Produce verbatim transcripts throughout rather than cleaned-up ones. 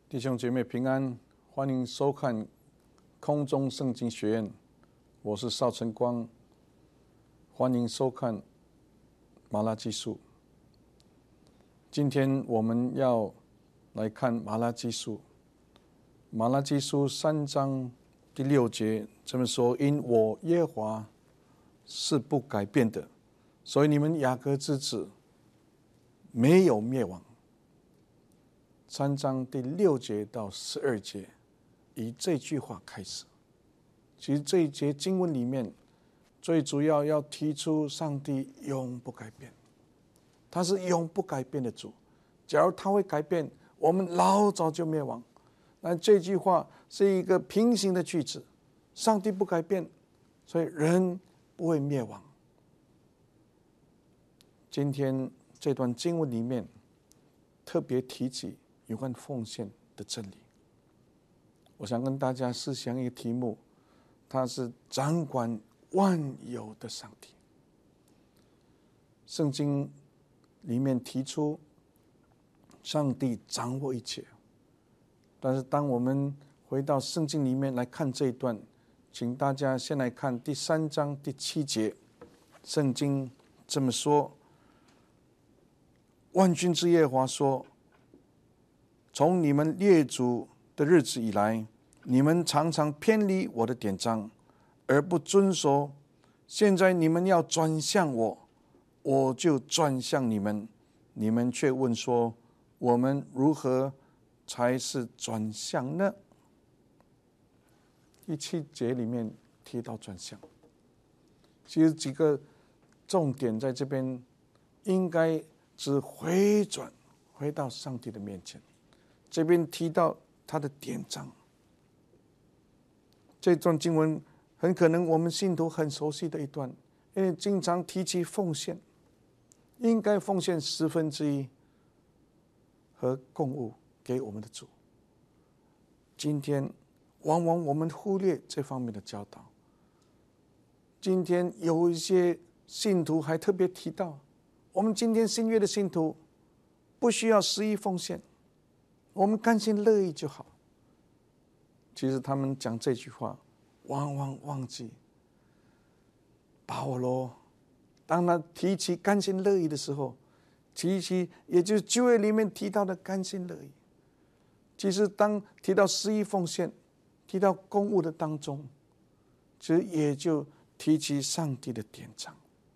弟兄姐妹平安，欢迎收看空中圣经学院，我是邵晨光，欢迎收看马拉基书。今天我们要来看马拉基书，马拉基书三章第六节这么说：因我耶和华是不改变的，所以你们雅各之子没有灭亡。三章第六节到十二节，以这句话开始。其实这一节经文里面，最主要要提出上帝永不改变，他是永不改变的主。假如他会改变，我们老早就灭亡。那这句话是一个平行的句子，上帝不改变，所以人不会灭亡。今天这段经文里面特别提及有关奉献的真理，我想跟大家思想一个题目，他是掌管万有的上帝。圣经里面提出上帝掌握一切，但是当我们回到圣经里面来看这一段，请大家先来看第三章第七节，圣经这么说：万军之耶和华说，从你们列祖的日子以来，你们常常偏离我的典章，而不遵守。现在你们要转向我，我就转向你们。你们却问说，我们如何才是转向呢？第七节里面提到转向，其实几个重点在这边，应该只回转回到上帝的面前。这边提到他的典章，这段经文很可能我们信徒很熟悉的一段，因为经常提起奉献，应该奉献十分之一和供物给我们的主。今天往往我们忽略这方面的教导。今天有一些信徒还特别提到，我们今天新约的信徒不需要十一奉献，我们甘心乐意就好。其实他们讲这句话，往往忘记保罗当他提起甘心乐意的时候，提起也就是旧约里面提到的甘心乐意。其实当提到十一奉献，提到公务的当中，其实也就提起上帝的典章。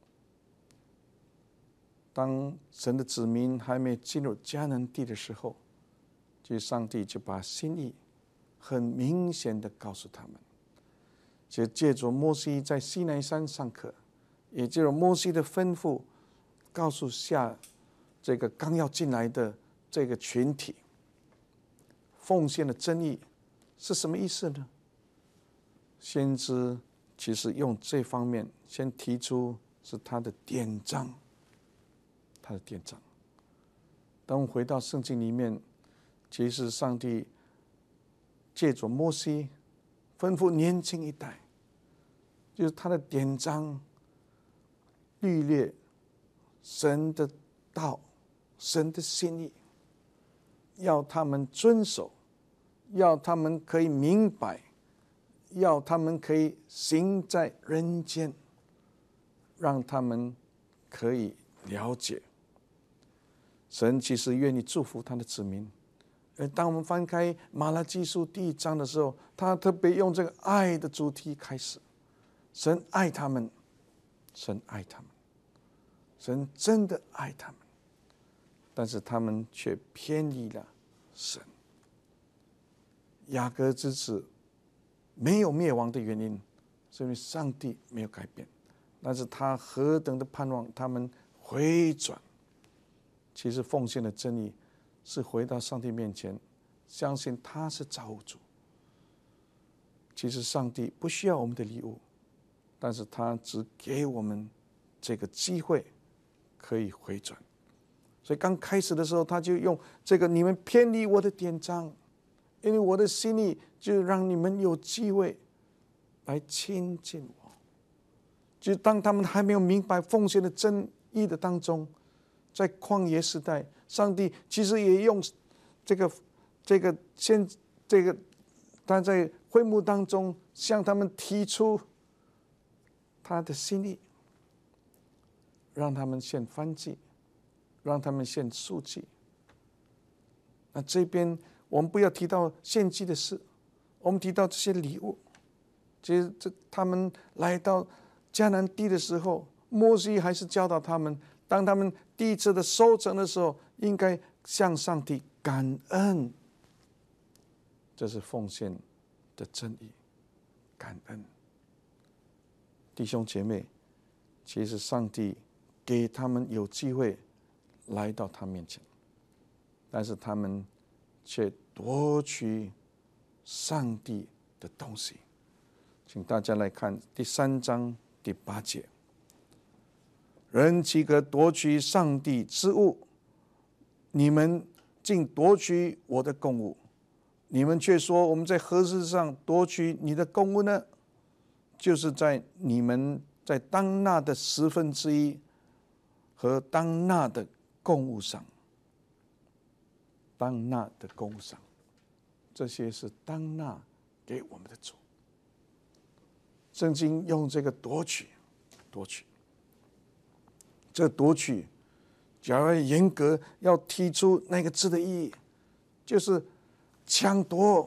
当神的子民还没进入迦南地的时候，其实上帝就把心意很明显的告诉他们，就借着摩西在西奈山上课，也借着摩西的吩咐，告诉下这个刚要进来的这个群体，奉献的真意是什么意思呢？先知其实用这方面先提出是他的典章，他的典章。当我们回到圣经里面，其实上帝借着摩西吩咐年轻一代，就是他的典章律列，神的道，神的心意，要他们遵守，要他们可以明白，要他们可以行在人间，让他们可以了解。神其实愿意祝福他的子民。而当我们翻开马拉基书第一章的时候，他特别用这个爱的主题开始。神爱他们，神爱他们，神真的爱他们，但是他们却偏离了神。雅各之子没有灭亡的原因，是因为上帝没有改变，但是他何等的盼望他们回转。其实奉献的真理是回到上帝面前，相信他是造物主。其实上帝不需要我们的礼物，但是他只给我们这个机会可以回转。所以刚开始的时候，他就用这个你们偏离我的典章，因为我的心意就让你们有机会来亲近我。就当他们还没有明白奉献的真意的当中，在旷野时代，上帝其实也用这个这个现这个他在会幕当中向他们提出他的心意，让他们献燔祭，让他们献素祭。那这边我们不要提到献祭的事，我们提到这些礼物。其实这他们来到迦南地的时候，摩西还是教导他们，当他们第一次的收成的时候，应该向上帝感恩。这是奉献的真理，感恩。弟兄姐妹，其实上帝给他们有机会来到他面前，但是他们却夺取上帝的东西。请大家来看第三章第八节：人岂可夺取上帝之物？你们竟夺取我的供物，你们却说我们在何事上夺取你的供物呢？就是在你们在当纳的十分之一和当纳的供物上。当纳的供物上，这些是当纳给我们的主。圣经用这个夺取，夺取，这夺取，假如严格要提出那个字的意义，就是抢夺，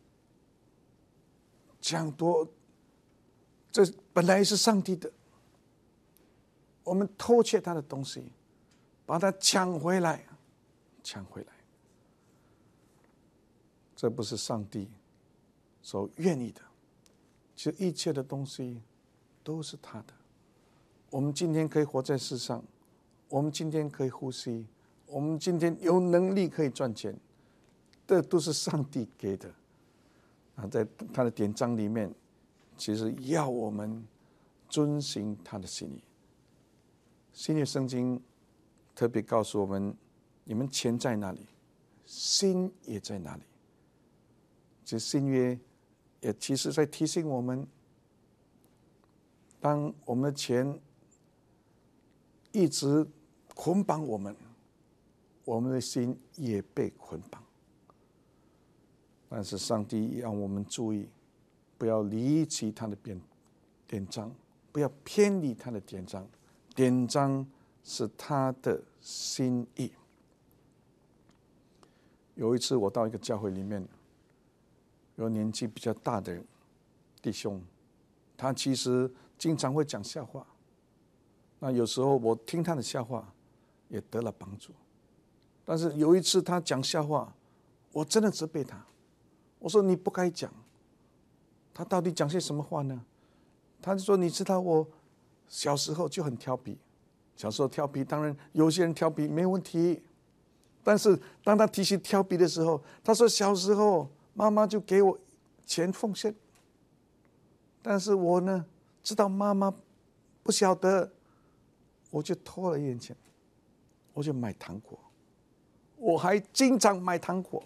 抢夺，这本来是上帝的，我们偷窃他的东西，把它抢回来，抢回来，这不是上帝所愿意的。其实一切的东西都是他的。我们今天可以活在世上，我们今天可以呼吸，我们今天有能力可以赚钱，这都是上帝给的。啊，在他的典章里面，其实要我们遵行他的心意。新约圣经特别告诉我们，你们钱在哪里，心也在哪里。这新约也其实在提醒我们，当我们的钱一直捆绑我们，我们的心也被捆绑。但是上帝让我们注意，不要离弃他的典章，不要偏离他的典章。典章是他的心意。有一次我到一个教会里面，有年纪比较大的弟兄，他其实经常会讲笑话。那有时候我听他的笑话也得了帮助。但是有一次他讲笑话，我真的责备他，我说你不该讲。他到底讲些什么话呢？他就说，你知道我小时候就很调皮，小时候调皮，当然有些人调皮没问题，但是当他提起调皮的时候，他说小时候妈妈就给我钱奉献，但是我呢知道妈妈不晓得，我就偷了一点钱，我就买糖果，我还经常买糖果，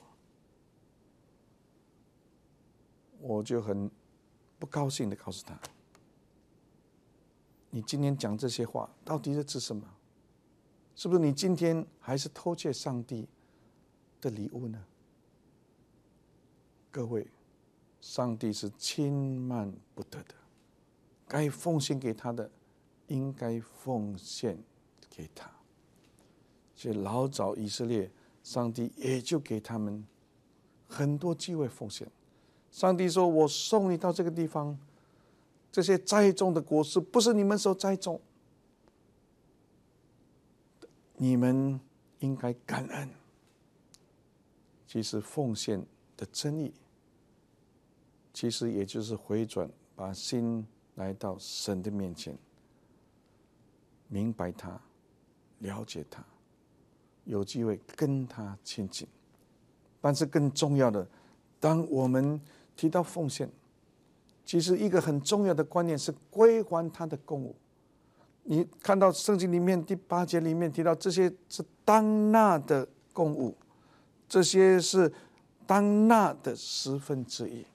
我就很不高兴的告诉他，你今天讲这些话到底是指什么？是不是你今天还是偷窃上帝的礼物呢？各位，上帝是轻慢不得的，该奉献给他的应该奉献给他。所以老早以色列，上帝也就给他们很多机会奉献。上帝说，我送你到这个地方，这些栽种的果实不是你们所栽种，你们应该感恩。其实奉献的真意，其实也就是回转，把心来到神的面前，明白他，了解他，有机会跟他亲近。但是更重要的，当我们提到奉献，其实一个很重要的观念是归还他的供物。你看到圣经里面第八节里面提到，这些是当纳的供物，这些是当纳的十分之一。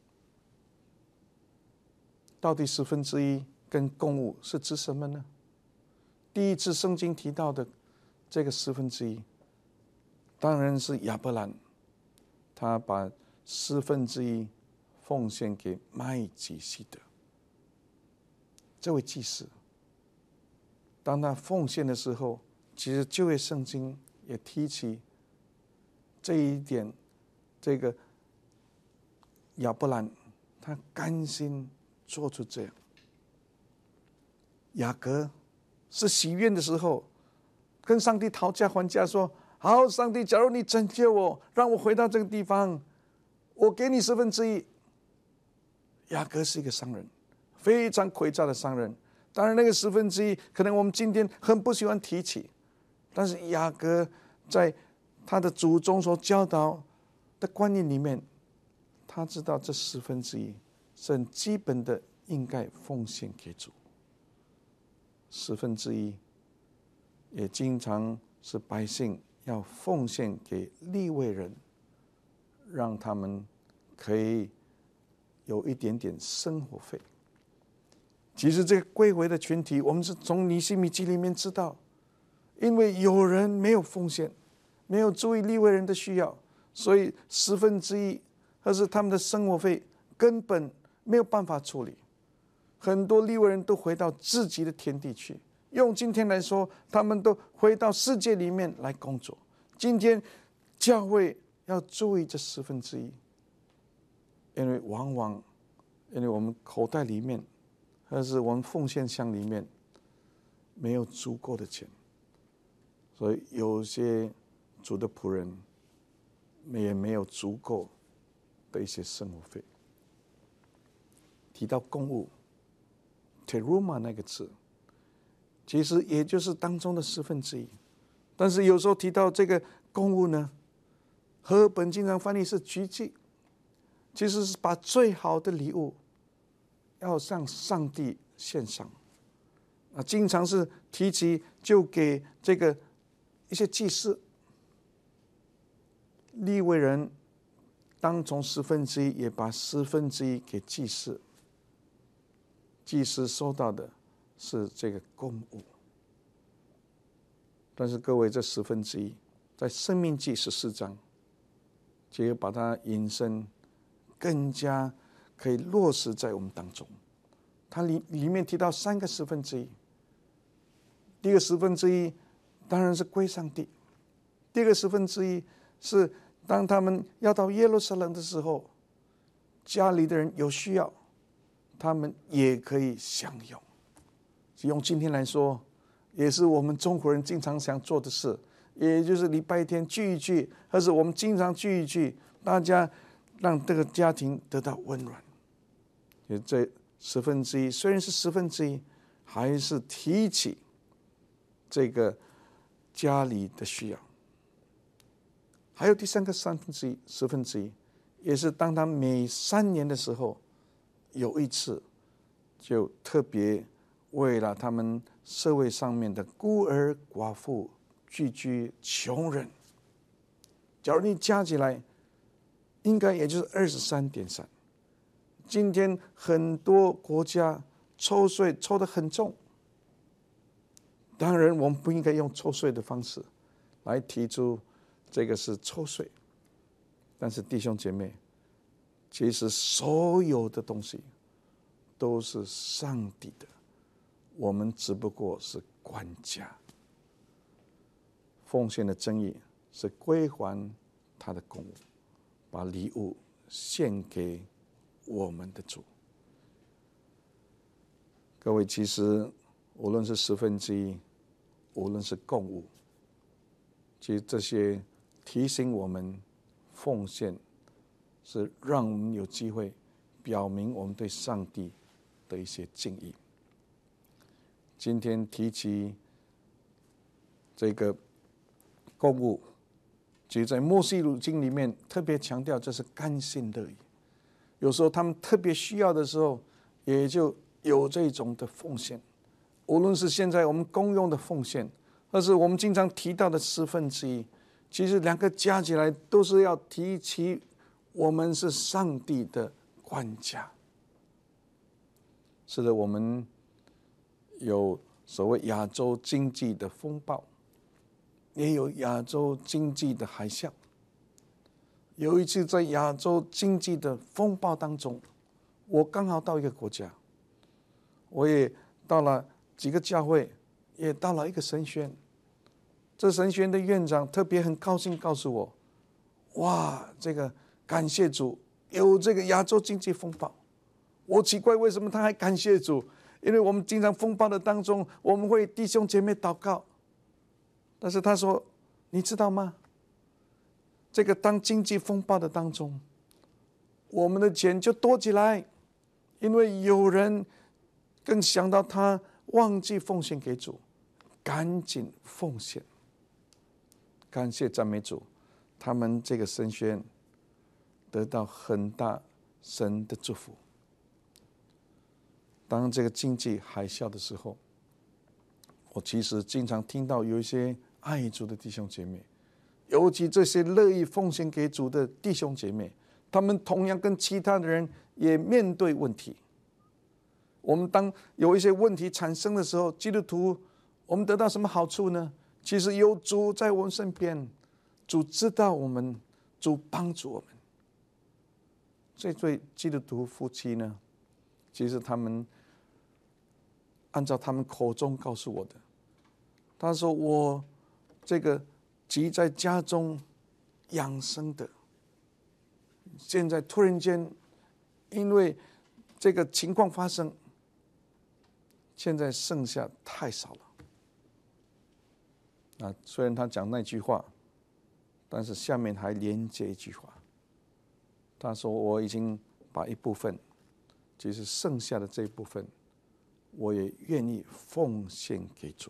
到底十分之一跟供物是指什么呢？第一次圣经提到的这个十分之一，当然是亚伯兰他把四分之一奉献给麦基洗德。这位祭司，当他奉献的时候，其实旧约圣经也提起这一点，这个亚伯兰他甘心做出这样。雅各是喜悦的时候，跟上帝讨价还价说：好，上帝，假如你拯救我，让我回到这个地方，我给你十分之一。雅各是一个商人，非常诡诈的商人。当然那个十分之一可能我们今天很不喜欢提起，但是雅各在他的祖宗所教导的观念里面，他知道这十分之一是很基本的，应该奉献给主。十分之一也经常是百姓要奉献给利未人，让他们可以有一点点生活费。其实这个归回的群体，我们是从尼希米记里面知道，因为有人没有奉献，没有注意利未人的需要，所以十分之一或是他们的生活费根本没有办法处理。很多利未人都回到自己的田地去，用今天来说，他们都回到世界里面来工作。今天教会要注意这十分之一，因为往往因为我们口袋里面或是我们奉献箱里面没有足够的钱，所以有些主的仆人也没有足够的一些生活费。提到公务 teruma 那个字，其实也就是当中的十分之一。但是有时候提到这个公务呢，和本经常翻译是举祭，其实是把最好的礼物要向上帝献上。啊，经常是提及就给这个一些祭司、利未人，当从十分之一也把十分之一给祭司。祭司收到的是这个公物，但是各位，这十分之一在申命记十四章，就把它引申，更加可以落实在我们当中。它里里面提到三个十分之一，第一个十分之一当然是归上帝，第二个十分之一是当他们要到耶路撒冷的时候，家里的人有需要，他们也可以享用。用今天来说，也是我们中国人经常想做的事，也就是礼拜天聚一聚，或是我们经常聚一聚，大家让这个家庭得到温暖。也这十分之一虽然是十分之一，还是提起这个家里的需要。还有第三个三分之一，十分之一，也是当他每三年的时候，有一次就特别为了他们社会上面的孤儿寡妇、寄居穷人，假如你加起来，应该也就是二十三点三。今天很多国家抽税抽得很重，当然我们不应该用抽税的方式来提出这个是抽税，但是弟兄姐妹，其实所有的东西都是上帝的，我们只不过是管家。奉献的真意是归还他的公物，把礼物献给我们的主。各位，其实无论是十分之一，无论是供物，其实这些提醒我们奉献，是让我们有机会表明我们对上帝的一些敬意。今天提起这个供物，其实在默示录经里面特别强调，这是甘心乐意。有时候他们特别需要的时候，也就有这种的奉献。无论是现在我们公用的奉献，或是我们经常提到的十分之一，其实两个加起来都是要提起我们是上帝的管家。是的，我们有所谓亚洲经济的风暴，也有亚洲经济的海啸。 有一次在亚洲经济的风暴当中，我刚好到一个国家，我也到了几个教会，也到了一个神学院。这神学院的院长特别很高兴告诉我，哇，这个感谢主，有这个亚洲经济风暴。我奇怪为什么他还感谢主，因为我们经常风暴的当中，我们会弟兄姐妹祷告。但是他说，你知道吗？这个当经济风暴的当中，我们的钱就多起来，因为有人更想到他忘记奉献给主，赶紧奉献。感谢赞美主，他们这个神学院得到很大神的祝福。当这个经济海啸的时候，我其实经常听到有一些爱主的弟兄姐妹，尤其这些乐意奉献给主的弟兄姐妹，他们同样跟其他的人也面对问题。我们当有一些问题产生的时候，基督徒我们得到什么好处呢？其实有主在我们身边，主知道我们，主帮助我们。这对基督徒夫妻呢，其实他们按照他们口中告诉我的，他说我这个即在家中养生的，现在突然间因为这个情况发生，现在剩下太少了。啊，虽然他讲那句话，但是下面还连接一句话，他说我已经把一部分，其实剩下的这一部分，我也愿意奉献给主。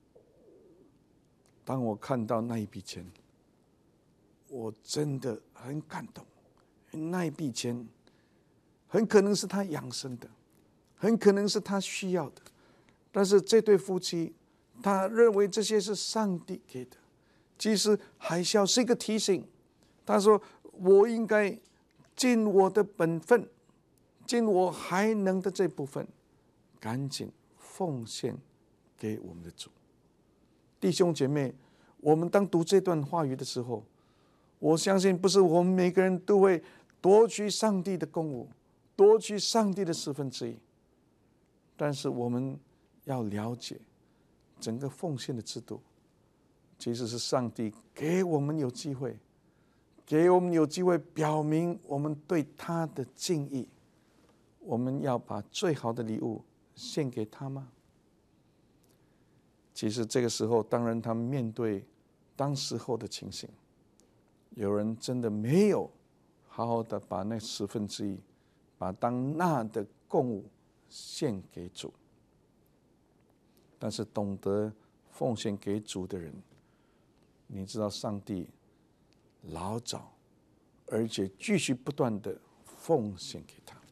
当我看到那一笔钱，我真的很感动。那一笔钱很可能是他养生的，很可能是他需要的，但是这对夫妻他认为这些是上帝给的。其实海啸是一个提醒，他说我应该尽我的本分，尽我还能的这部分，赶紧奉献给我们的主。弟兄姐妹，我们当读这段话语的时候，我相信不是我们每个人都会夺取上帝的公物，夺取上帝的四分之一，但是我们要了解整个奉献的制度，其实是上帝给我们有机会，给我们有机会表明我们对他的敬意。我们要把最好的礼物献给他吗？其实这个时候，当然他们面对当时候的情形，有人真的没有好好的把那十分之一，把当纳的供物献给主。但是懂得奉献给主的人，你知道上帝老早而且继续不断的奉献给他。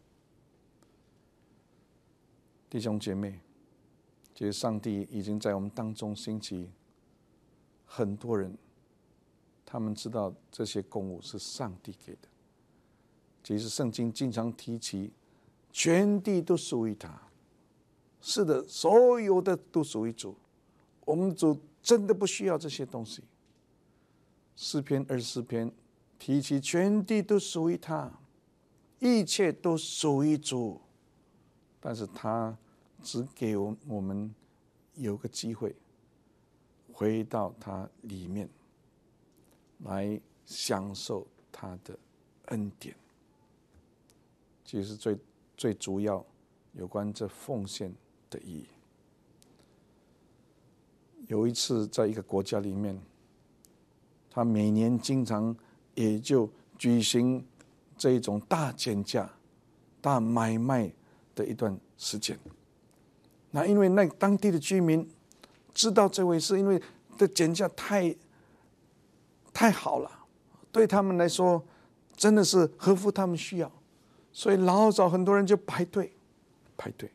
弟兄姐妹，其实上帝已经在我们当中兴起很多人，他们知道这些供物是上帝给的。其实圣经经常提起全地都属于他，是的，所有的都属于主，我们主真的不需要这些东西。诗篇二十四篇提起全地都属于他，一切都属于主，但是他只给我们有个机会回到他里面来享受他的恩典。其实最最主要有关这奉献的意义。有一次在一个国家里面，他每年经常也就举行这一种大减价、大买卖的一段时间。那因为那当地的居民知道这回事，因为这减价太太好了，对他们来说真的是合乎他们需要，所以老早很多人就排队排队。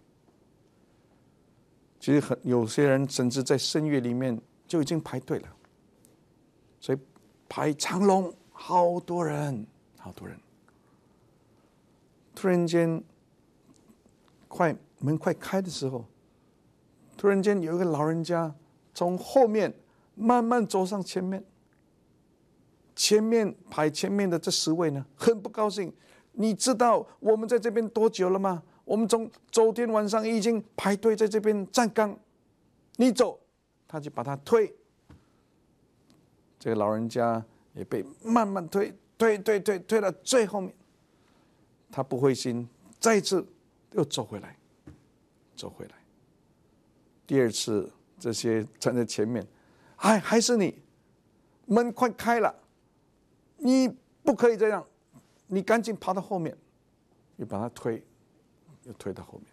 其实很有些人甚至在圣月里面就已经排队了，所以排长龙，好多人好多人。突然间快门快开的时候，突然间有一个老人家从后面慢慢走上前面， 前面排前面的这十位呢，很不高兴。你知道我们在这边多久了吗？我们从昨天晚上已经排队在这边站岗，你走，他就把他推。这个老人家也被慢慢推，推推推推到最后面，他不灰心，再次又走回来，走回来。第二次，这些站在前面，还还是你，门快开了，你不可以这样，你赶紧跑到后面，又把他推，又推到后面。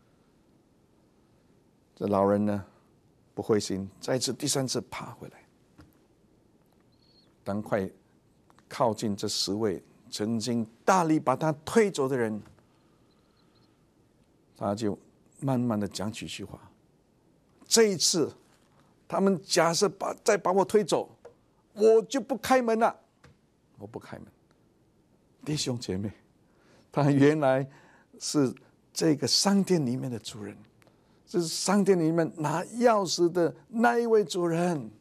这老人呢，不灰心，再次、第三次爬回来。当快靠近这十位曾经大力把他推走的人，他就慢慢的讲几句话。这一次，他们假设把再把我推走，我就不开门了，我不开门。弟兄姐妹，他原来是这个商店里面的主人，这是商店里面拿钥匙的那一位主人。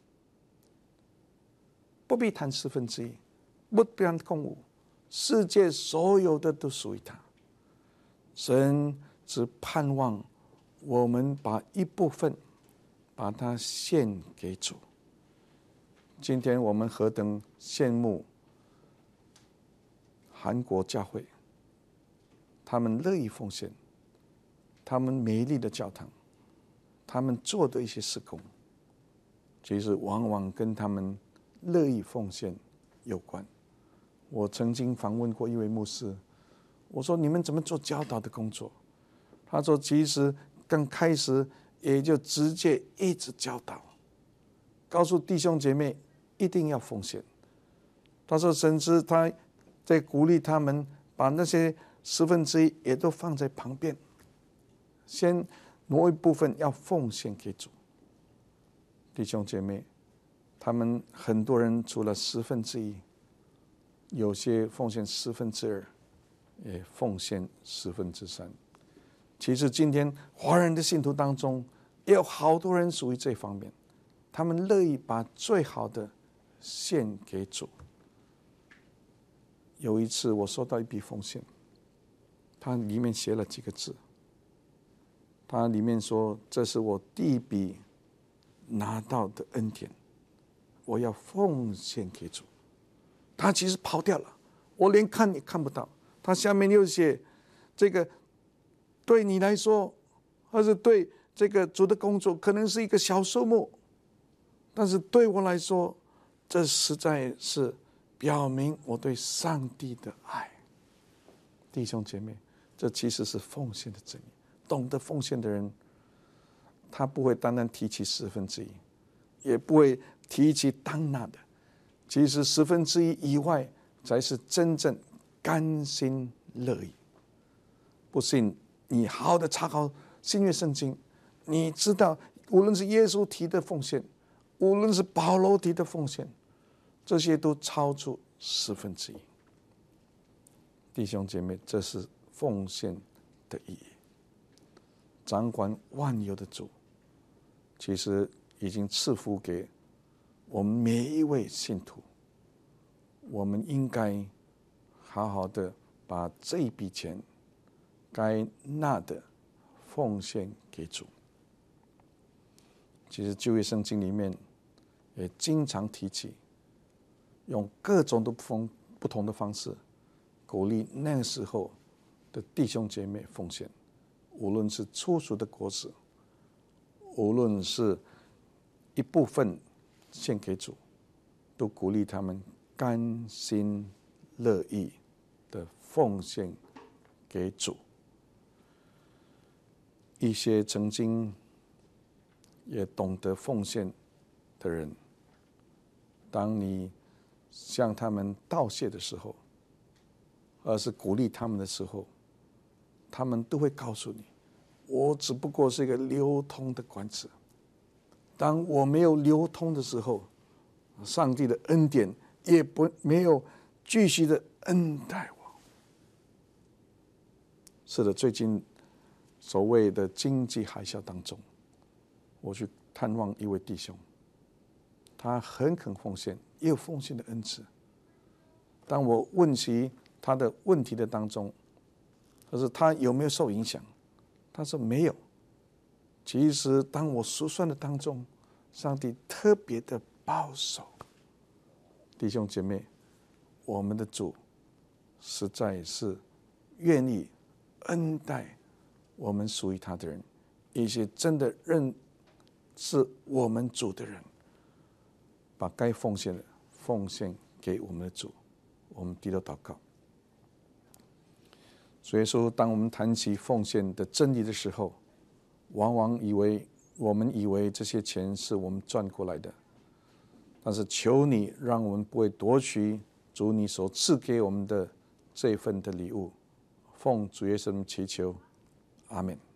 不必谈十分之一，不必谈共舞，世界所有的都属于他。神只盼望我们把一部分把它献给主。今天我们何等羡慕韩国教会，他们乐意奉献，他们美丽的教堂，他们做的一些事工，其实往往跟他们乐意奉献有关。我曾经访问过一位牧师，我说你们怎么做教导的工作？他说其实刚开始也就直接一直教导，告诉弟兄姐妹一定要奉献。他说甚至他在鼓励他们把那些十分之一也都放在旁边，先挪一部分要奉献给主。弟兄姐妹，他们很多人除了十分之一，有些奉献十分之二，也奉献十分之三。其实今天华人的信徒当中，也有好多人属于这方面，他们乐意把最好的献给主。有一次我收到一笔奉献，它里面写了几个字，它里面说这是我第一笔拿到的恩典，我要奉献给主。他其实跑掉了，我连看也看不到。他下面又写这个对你来说，或者对这个主的工作可能是一个小数目，但是对我来说，这实在是表明我对上帝的爱。弟兄姐妹，这其实是奉献的真理。懂得奉献的人，他不会单单提起十分之一，也不会提起当纳的。其实十分之一以外，才是真正甘心乐意。不信你好好的查考新约圣经，你知道无论是耶稣提的奉献，无论是保罗提的奉献，这些都超出十分之一。弟兄姐妹，这是奉献的意义。掌管万有的主，其实已经赐福给我们每一位信徒。我们应该好好的把这一笔钱该纳的奉献给主。其实旧约圣经里面也经常提起，用各种的不同的方式鼓励那个时候的弟兄姐妹奉献，无论是初熟的果子，无论是一部分献给主，都鼓励他们甘心乐意的奉献给主。一些曾经也懂得奉献的人，当你向他们道谢的时候，而是鼓励他们的时候，他们都会告诉你，我只不过是一个流通的管子。当我没有流通的时候，上帝的恩典也不没有继续的恩待我。是的，最近所谓的经济海啸当中，我去探望一位弟兄，他很肯奉献，也有奉献的恩赐， 当我问起他的问题的当中，可是他有没有受影响？他说没有。其实当我数算的当中，上帝特别的保守。弟兄姐妹，我们的主实在是愿意恩待我们属于他的人，一些真的认识我们主的人，把该奉献的奉献给我们的主。我们低头祷告。所以说，当我们谈起奉献的真理的时候，往往以为我们以为这些钱是我们赚过来的，但是求你让我们不会夺取主你所赐给我们的这份的礼物。奉主耶稣的名祈求，阿们。